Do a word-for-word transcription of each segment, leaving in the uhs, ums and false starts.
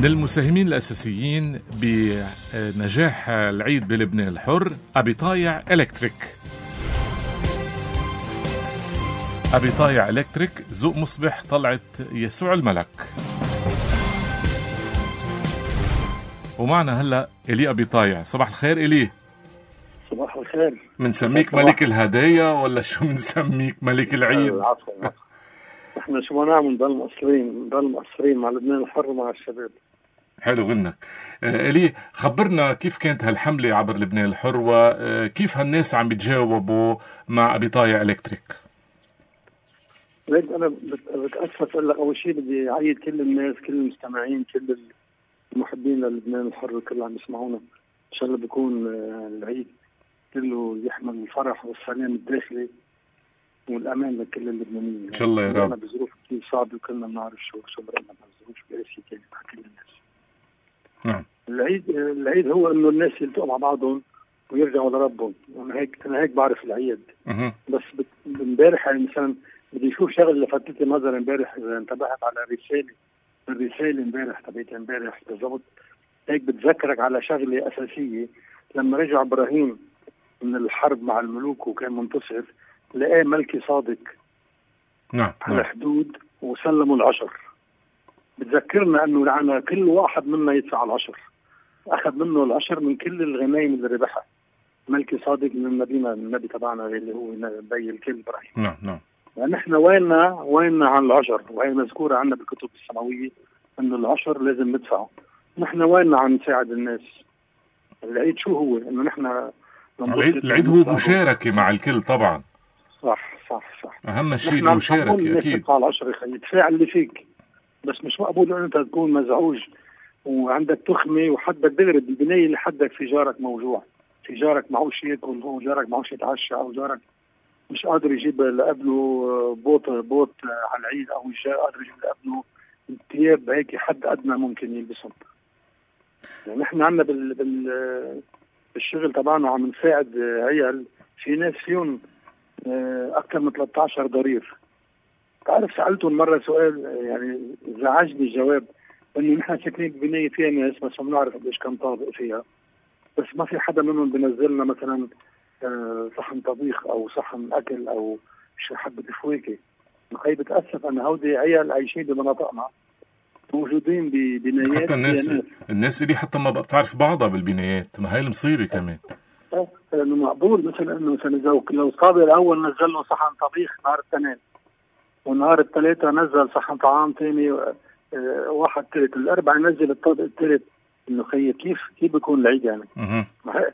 من المساهمين الأساسيين بنجاح العيد بلبنان الحر أبي طايع إلكتريك. أبي طايع إلكتريك ذوق مصبح طلعت يسوع الملك. ومعنا هلا إلي أبي طايع. صباح الخير إلي. صباح الخير. منسميك ملك الهدايا ولا شو منسميك؟ ملك العيد؟ العفو. احنا شو ما نعمل نضل مقصرين نضل مقصرين مع لبنان الحر ومع الشباب. حلو منك. إلي خبرنا كيف كانت هالحملة عبر لبنان الحر وكيف هالناس عم بيتجاوبوا مع أبي طايع إلكتريك. ليك أنا بتأسف أقول لك أول شيء بدي أعيد كل الناس كل المستمعين كل المحبين للبنان الحر كل عم يسمعونا. إن شاء الله بيكون العيد كله يحمل الفرح والسلام الداخلي والأمان لكل اللبنانيين. إن شاء الله يا رب. بظروف كثير صعبة وكلنا بنعرف شو شو مرقنا بظروف قاسية كانت مع كل الناس. نعم. العيد العيد هو إنه الناس يلتقوا مع بعضهم ويرجعوا لربهم. أنا هيك أنا هيك بعرف العيد. أه. بس امبارح يعني مثلا بدي اشوف شغله لفتت نظري امبارح اذا انتبهت على رساله الرساله امبارح تبعت امبارح بالضبط هيك بتذكرك على شغله اساسيه. لما رجع ابراهيم من الحرب مع الملوك وكان منتصر لقاه ملكي صادق نعم على الحدود وسلموا العشر. بتذكرنا انه لعنا كل واحد منا يدفع العشر. اخذ منه العشر من كل الغنايم اللي ربحها. ملكي صادق من نبينا النبي تبعنا اللي هو بي الكل ابراهيم. نعم نعم. نحن ويننا ويننا عن العشر وهي مذكورة عندنا بالكتب السماوية إنه العشر لازم ندفعه. نحن ويننا عن نساعد الناس. العيد شو هو؟ إنه نحن العيد, العيد هو مشاركة مع الكل طبعا. صح صح صح. أهم شيء المشاركة أكيد. تدفع العشر يا خيي تفاعل اللي فيك. بس مش مقبول إن أنت تكون مزعوج وعندك تخمة وحدك بيغرب البناية اللي حدك في جارك موجوع. في جارك معوش ياكل هو جارك معوش يتعشى أو جارك مش قادر يجيب لابنه بوت بوت على العيد او مش قادر يجيب لابنه ثياب هيك حد ادنى ممكن يلبسهم. يعني نحن عندنا بال بال بالشغل تبعنا عم نساعد عيال في ناس فيهم اكثر من ثلاثة عشر ضرير. تعرف سالتهم مره سؤال يعني زعجني الجواب انه نحن ساكنين ببنايه فيها ناس بس ما بنعرف قديش كم طابق فيها. بس ما في حدا منهم بنزلنا مثلا صحن طبيخ او صحن اكل او شي حبه فواكه. هي بتاسف ان هودي عيال عايشين بمناطقنا موجودين ببنايات حتى الناس بيانات. الناس اللي حتى ما بتعرف بعضها بالبنايات. ما هي المصيبه كمان. اه لانه مقبول مثلا انه مثلا لو لو الصابع الاول نزل له صحن طبيخ نهار الاثنين ونهار الثلاثه نزل صحن طعام ثاني اه واحد ثالث الاربعاء نزل الطابق الثالث. انه خيي كيف كيف بيكون العيد يعني؟ اها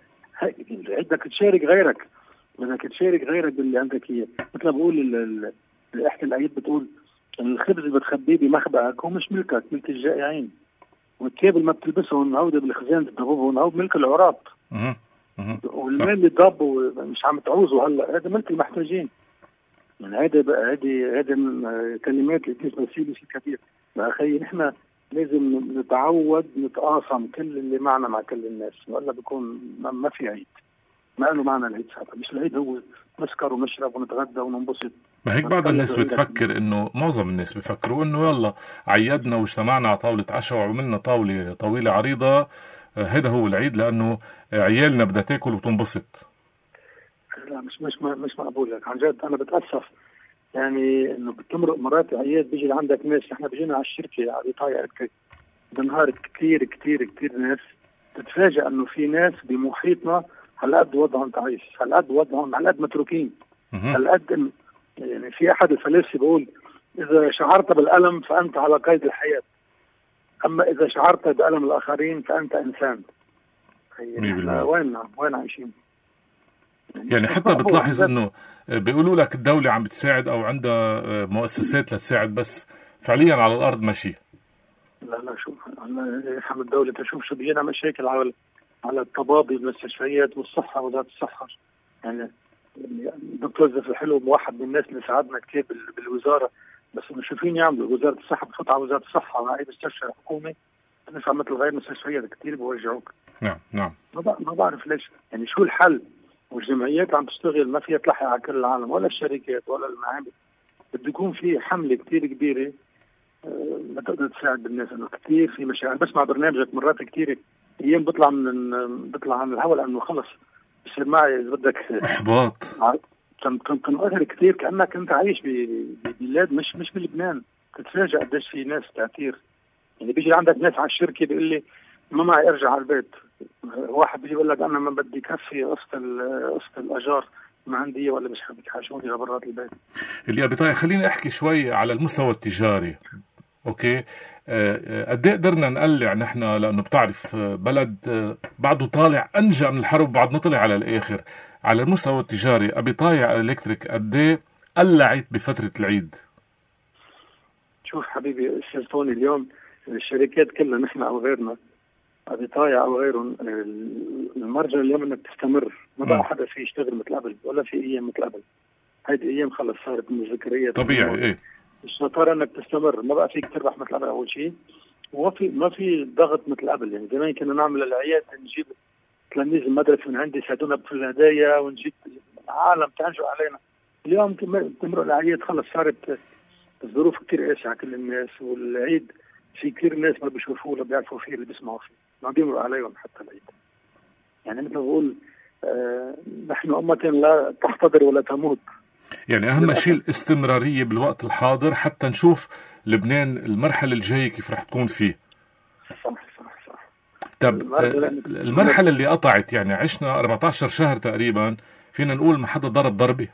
العيد بدك تشارك غيرك بدك تشارك غيرك باللي عندك اياه. مثل ما بقول احكي العيد بتقول الخبز اللي بتخبيه بمخبأك هو مش ملكك ملك الجائعين. والثياب اللي ما بتلبسهم هودي بالخزان بتضبهم هو ملك العراة. اها اها والمال اللي ضبوا مش عم تعوزوا هلا هذا ملك المحتاجين. يعني هذا بقى هذه هذا من كلمات اللي بتمثل شيء كبير. يا اخي نحن لازم نتعود نتقاسم كل اللي معنا مع كل الناس ولا بيكون ما في عيد. ما له معنى العيد ساعتها. مش العيد هو نسكر ونشرب ونتغدى وننبسط. ما هيك بعض الناس بتفكر انه معظم الناس بيفكروا انه يلا عيدنا واجتمعنا على طاولة عشاء وعملنا طاولة طويلة عريضة هذا هو العيد لانه عيالنا بدها تاكل وتنبسط. لا مش مش مش مقبول لك عن جد. انا بتأسف يعني انه بتمرق مرات عياد بيجي عندك ناس. احنا بيجينا على الشركة على طايع بنهار كتير كتير كتير ناس تتفاجأ انه في ناس بمحيطنا هالقد وضعهم تعيس هالقد وضعهم هالقد متروكين هالقد يعني في احد الفلاسفه بيقول اذا شعرت بالالم فانت على قيد الحياه اما اذا شعرت بالم الاخرين فانت انسان. وين وين عايشين يعني, يعني حتى بتلاحظ انه بيقولوا لك الدوله عم بتساعد او عندها مؤسسات لتساعد بس فعليا على الارض ماشي. لا لا شوف الله يرحم الدوله تشوف شو بيجينا مشاكل على على الطبابة بالمستشفيات والصحة وزارة الصحة. يعني الدكتور زفر الحلو واحد من الناس اللي ساعدنا كتير بالوزارة بس انه شو فين يعملوا وزارة الصحة بتفوت على وزارة الصحة مع اي مستشفى حكومي بندفع مثل غير مستشفيات كتير بيوجعوك. نعم نعم. ما بعرف ليش يعني شو الحل. والجمعيات عم تشتغل ما فيها تلحق على كل العالم ولا الشركات ولا المعامل. بده يكون في حملة كتير كبيرة ما تقدر تساعد الناس. انه كثير في مشاعر. بسمع برنامجك مرات كثير ايام بطلع من بطلع عن الهواء لانه خلص بصير معي اذا بدك احباط. كان كان كان كثير كانك انت عايش ببلاد مش مش بلبنان. تتفاجئ قديش في ناس تاثير. يعني بيجي عندك ناس على الشركه بيقول لي ما معي ارجع على البيت. واحد بيجي يقول لك انا ما بدي كفي قسط قسط الاجار ما عندي ولا مش بدك حاشوني لبرات البيت. اللي ابي طيب خليني احكي شوي على المستوى التجاري. اوكي قد ايه قدرنا نقلع نحن لانه بتعرف بلد بعده طالع انجى من الحرب بعد ما طلع على الاخر. على المستوى التجاري ابي طايع الكتريك قد ايه قلعت بفتره العيد؟ شوف حبيبي السلطوني اليوم الشركات كلها نحن او غيرنا ابي طايع او غيرهم المرجع اليوم انك تستمر. ما بقى حدا في يشتغل مثل قبل ولا في ايام مثل قبل. هيدي ايام خلص صارت من الذكريات. طبيعي ايه الشطاره انك تستمر. ما بقى فيك تربح مثل قبل اول شيء. وما في ما في ضغط مثل قبل. يعني زمان كنا نعمل العياد نجيب تلاميذ المدرسه من عندي يساعدونا في الهدايا ونجيب العالم تهجوا علينا. اليوم تمرق العياد خلص صارت الظروف كثير قاسيه على كل الناس. والعيد في كثير ناس ما بيشوفوه ولا بيعرفوا فيه اللي بيسمعوا فيه. ما بيمرق عليهم حتى العيد. يعني مثل ما بقول آه نحن أمة لا تحتضر ولا تموت. يعني أهم شيء الاستمرارية بالوقت الحاضر حتى نشوف لبنان المرحلة الجاية كيف رح تكون فيه. صح صح صح. طب المرحلة اللي قطعت يعني عشنا أربعة عشر شهر تقريبا فينا نقول ما حدا ضرب ضربة.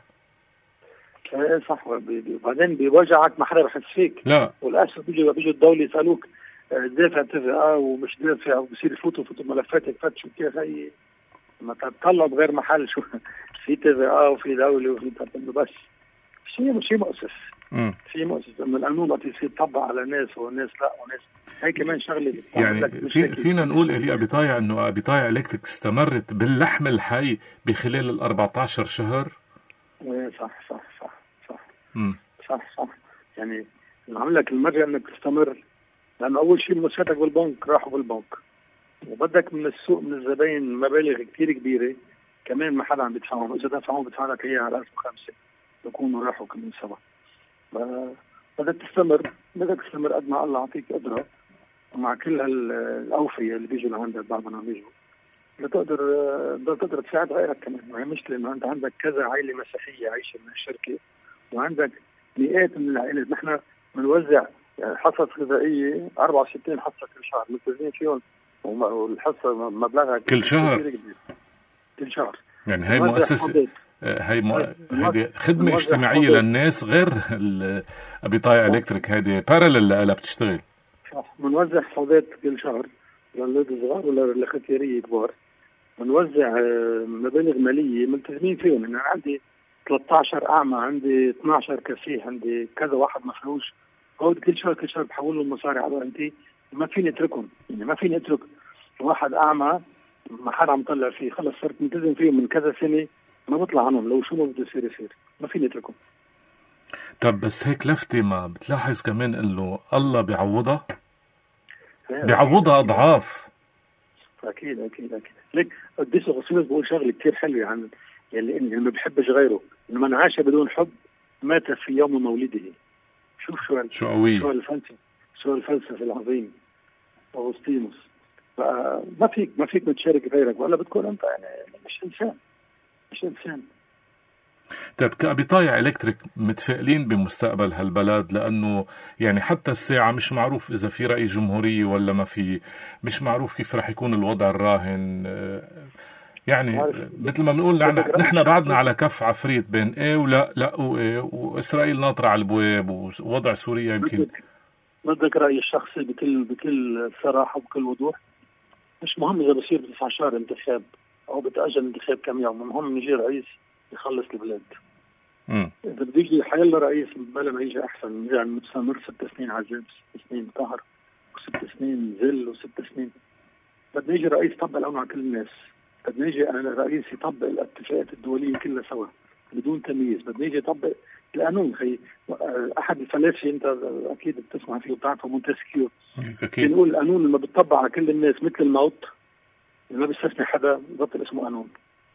ايه صح. وبعدين بيوجعك ما حدا بحس فيك. لا والاسف بيجوا بيجوا الدولة يسألوك دافع تفقه ومش دافع وبصير يفوتوا فوتوا ملفات يفتشوا كيف هي ما تطلعوا بغير محل. شو في تفقه وفي دولة وفي بس شيء شيء مؤسف. شيء مؤسف انه القانون وقت يصير يطبق على ناس وناس لا وناس هي كمان شغله. يعني في فينا نقول اللي ابي طايع انه ابي طايع الكتريك استمرت باللحم الحي بخلال ال أربعة عشر شهر. ايه صح صح صح صح. امم صح صح. يعني عامل لك المرجع انك تستمر. لأنه أول شيء مساعدك بالبنك راحوا بالبنك وبدك من السوق من الزباين مبالغ كتير كبيرة كمان ما حدا عم بيدفعهم. إذا دفعهم بيدفع لك إياها على ألف وخمسة بيكونوا راحوا كلهم سوا. بدك تستمر بدك تستمر قد ما الله يعطيك قدرة ومع كل هالأوفية اللي بيجوا لعندك بعد ما بيجوا لتقدر تقدر تساعد غيرك كمان. ما هي مشكلة إنه أنت عندك كذا عائلة مسيحية عايشة من الشركة وعندك مئات من العائلات. نحن بنوزع يعني حصص غذائية أربعة وستين حصة كل شهر ملتزمين فيهم والحصة مبلغها كل شهر كل شهر. يعني هاي مؤسسة هاي مو... هذه خدمة اجتماعية للناس غير أبي طايع إلكتريك. هذه بارلل لها بتشتغل. صح. بنوزع حوضات كل شهر للأولاد الصغار ولا للختيارية كبار. بنوزع مبالغ مالية ملتزمين فيهم. أنا عندي ثلاثة عشر أعمى عندي اثني عشر كفيح عندي كذا واحد مفلوش. هود كل شهر كل شهر بحول لهم مصاري على أنتي ما فيني أتركهم. يعني ما فيني أترك واحد أعمى ما حدا عم طلع فيه. خلص صرت ملتزم فيهم من كذا سنة ما بطلع عنهم لو شو ما بده يصير يصير ما فيني أتركهم. طب بس هيك لفتة ما بتلاحظ كمان إنه الله بيعوضها بيعوضها أضعاف. أكيد أكيد أكيد. ليك قديس أغسطينوس بقول شغلة كتير حلوة عن يعني اللي ما بيحبش غيره إنه من عاش بدون حب مات في يوم مولده. شوف شو شو قوي شو الفلسفة شو الفلسفة العظيم أغسطينوس. ما فيك ما فيك متشارك غيرك ولا بتكون أنت يعني مش إنسان مش إنسان. طيب كأبي طايع إلكتريك متفائلين بمستقبل هالبلد لأنه يعني حتى الساعة مش معروف إذا في رئيس جمهورية ولا ما في. مش معروف كيف رح يكون الوضع الراهن. يعني مثل ما بنقول نحن بعدنا على كف عفريت بين ايه ولا لا وايه واسرائيل ناطره على البواب ووضع سوريا يمكن. بدك رايي الشخصي بكل بكل صراحه وبكل وضوح. مش مهم اذا بصير تسعة عشر انتخاب او بتاجل انتخاب كم يوم. المهم يجي رئيس يخلص البلاد. امم اذا بده يجي حيلا رئيس بلا ما يجي احسن. يعني مستمر ست سنين عذاب ست سنين قهر وست سنين ذل وست سنين. بدنا يجي رئيس يطبق القانون على كل الناس. بدنا يجي أنا رئيس يطبق الاتفاقات الدولية كلها سوا بدون تمييز. بدنا يجي يطبق القانون. خي أحد الفلاسفة أنت أكيد بتسمع فيه وبتعرفه مونتسكيو أكيد بنقول القانون لما بتطبق على كل الناس مثل الموت ما بيستثني حدا بطل اسمه قانون.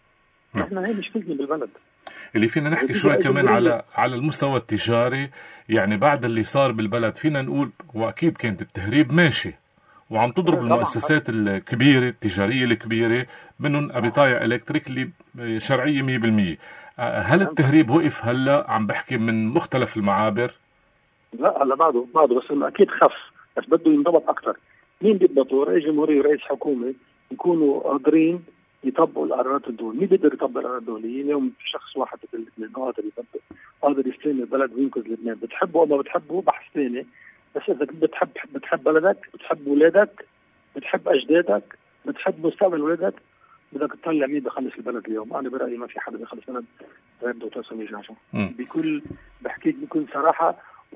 احنا هي مشكلتنا بالبلد. اللي فينا نحكي شوي كمان على على المستوى التجاري، يعني بعد اللي صار بالبلد فينا نقول واكيد كانت التهريب ماشي وعم تضرب المؤسسات الكبيره التجاريه الكبيره، منهم ابي طايع الكتريك اللي شرعيه مية بالمية. هل التهريب وقف هلا؟ عم بحكي من مختلف المعابر. لا هلا بعده بعده بس انه اكيد خف، بس بده ينضبط اكثر. مين بيضبطه؟ رئيس جمهوريه ورئيس حكومه يكونوا قادرين يطبقوا القرارات الدولية. مين بيقدر يطبق القرارات الدولية؟ اليوم في شخص واحد بلبنان قادر يطبق، قادر يستلم البلد وينقذ لبنان. بتحبه او ما بتحبه بحث ثاني، بس اذا بتحب بتحب بلدك، بتحب اولادك، بتحب اجدادك، بتحب مستقبل اولادك، بدك تطلع مين بخلص البلد اليوم. انا برايي ما في حدا بيخلص البلد غير دكتور سمير جعجع. بكل بحكيك بكل صراحه،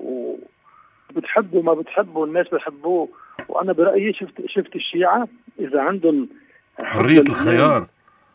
وبتحبه ما بتحبه الناس بتحبوه. وانا برايي شفت شفت الشيعه اذا عندهم حريه الخيار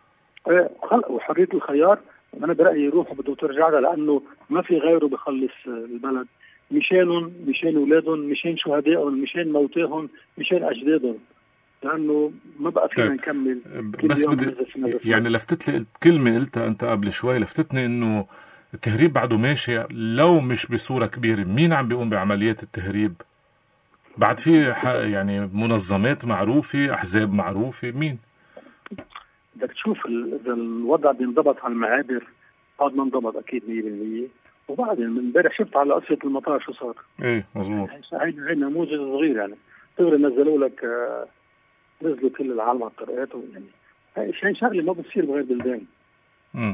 وحريه الخيار، انا برايي يروحوا بالدكتور جعجع، لانه ما في غيره بخلص البلد مشانهم، مشان اولادهم، مشان شهدائهم، مشان موتاهم، مشان اجدادهم، لانه ما بقى فينا نكمل. بس بدي يعني لفتت لي كلمه قلتها انت قبل شوي، لفتتني انه التهريب بعده ماشي لو مش بصوره كبيره. مين عم بيقوم بعمليات التهريب؟ بعد في يعني منظمات معروفه، احزاب معروفه، مين؟ بدك تشوف اذا الوضع بينضبط على المعابر. بعد ما انضبط اكيد مية بالمية. وبعدين من امبارح شفت على قصه المطار شو صار. ايه مظبوط. هي هي نموذج صغير يعني، تقدر نزلوا لك آه نزلوا كل العالم على الطرقات، يعني هي شغله ما بتصير بغير بلدان. امم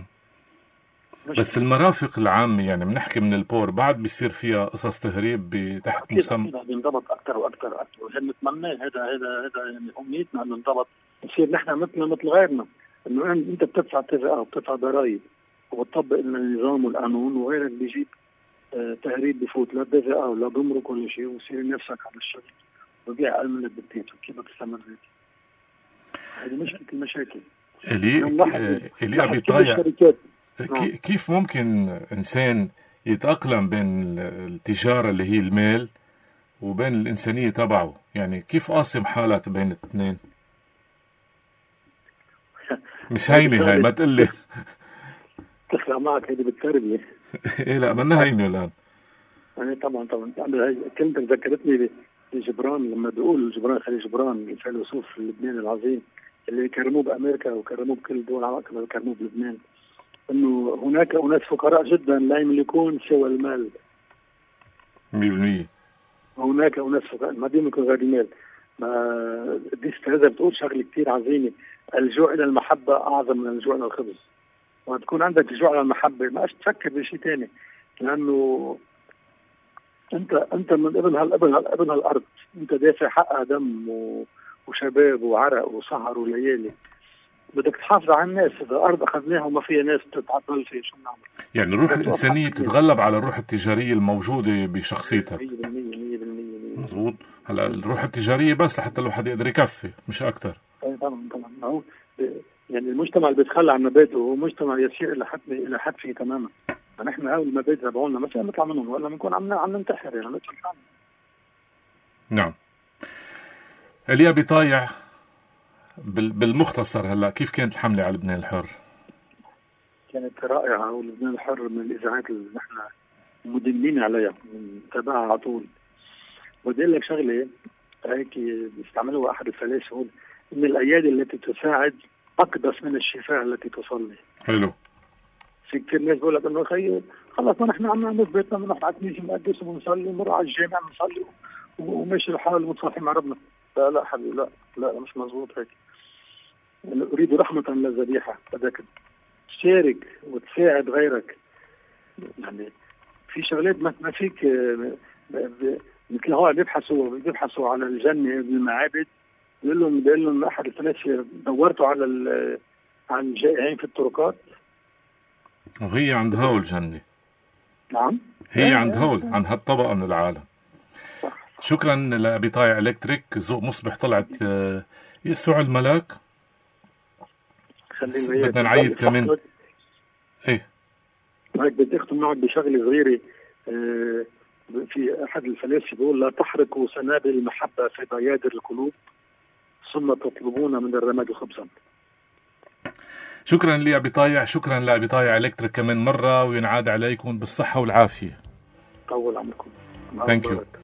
بس المرافق العامه يعني بنحكي من البور بعد بيصير فيها قصص تهريب تحت مسمى. اكيد بينضبط اكثر واكثر اكثر، وهذا نتمنى. هذا هذا هذا يعني امنيتنا انه ينضبط، نصير نحن مثلنا مثل غيرنا، انه انت بتدفع تي في وبتدفع ضرائب وبتطبق النظام والقانون، وغيرك بيجيب آه تهريب بفوت لا تي في ولا جمرك ولا شيء، ويصير نفسك على الشغل وبيع اقل منك بالتيت. كيف بتستمر هيك؟ هذه مشكله المشاكل. اللي اللي ابي طايع كيف ممكن انسان يتاقلم بين التجاره اللي هي المال وبين الانسانيه تبعه؟ يعني كيف قاسم حالك بين الاثنين؟ مش هينه هاي، ما تقول لي تخلق معك هيدي بالتربيه. ايه لا منا هينه الان. يعني طبعا طبعا كلمتك ذكرتني بجبران، لما بيقول جبران خليل جبران الفيلسوف اللبناني العظيم اللي كرموه بامريكا وكرموه بكل دول العالم وكرموه بلبنان، انه هناك اناس فقراء جدا لا يملكون سوى المال. مية بالمية. هناك اناس فقراء ما بيملكوا غير المال. ما ديست هذا بتقول شغله كثير عظيمه، الجوع الى المحبه اعظم من الجوع الى الخبز. وتكون عندك جوع الى المحبه ما تفكر بشيء ثاني، لانه انت انت من ابن هالابن هالابن هالارض، انت دافع حقها دم وشباب وعرق وسهر وليالي. بدك تحافظ على الناس. اذا الارض اخذناها وما فيها ناس تتعطل فيها شو بنعمل؟ يعني الروح الانسانيه بتتغلب على الروح التجاريه الموجوده بشخصيتها. مية بالمية مية بالمية. مظبوط. هلا الروح التجاريه بس لحتى الواحد يقدر يكفي مش اكثر. اي طبعا طبعا. هو يعني المجتمع اللي بيتخلى عن مبادئه هو مجتمع يسير الى حد الى حد فيه تماما. فنحن هاي المبادئ تبعولنا ما فينا نطلع منهم، ولا بنكون عم عم ننتحر يعني نطلع حالنا. نعم. اللي ابي طايع بالمختصر هلا كيف كانت الحمله على لبنان الحر؟ كانت رائعه، ولبنان الحر من الاذاعات اللي نحن مدمنين عليها بنتابعها على طول. بدي اقول لك شغله هيك بيستعملوها احد الفلاسفه، ان الايادي التي تساعد اقدس من الشفاه التي تصلي. حلو. في كثير ناس بقول لك انه خي خلص ما نحن عم نعمل بيتنا بنروح على الكنيسه بنقدس وبنصلي ونروح على الجامع بنصلي وماشي الحال ومتصالحين مع ربنا. لا لا حبيبي، لا لا مش مزبوط هيك. يعني اريد رحمه للذبيحه، بدك تشارك وتساعد غيرك. يعني في شغلات ما فيك مثل هو بيبحثوا بيبحثوا على الجنه بالمعابد، بيقول لهم بيقول لهم احد الفلاسفه دورتوا على عن الجائعين في الطرقات، وهي عند هول الجنه. نعم هي عند هول عن هالطبقه من العالم. صح. شكرا لأبي طايع إلكتريك. ذوق مصبح طلعت يسوع الملاك. بدنا نعيد كمان. ايه هيك بدي اختم معك بشغله صغيره. اه في احد الفلاسفه بيقول لا تحرقوا سنابل المحبه في بيادر القلوب ثم تطلبون من الرماد خبزا. شكرا لي أبي طايع، شكرا لأبي طايع إلكتريك كمان مرة، وينعاد عليكم بالصحة والعافية. طول عمركم. ثانك يو.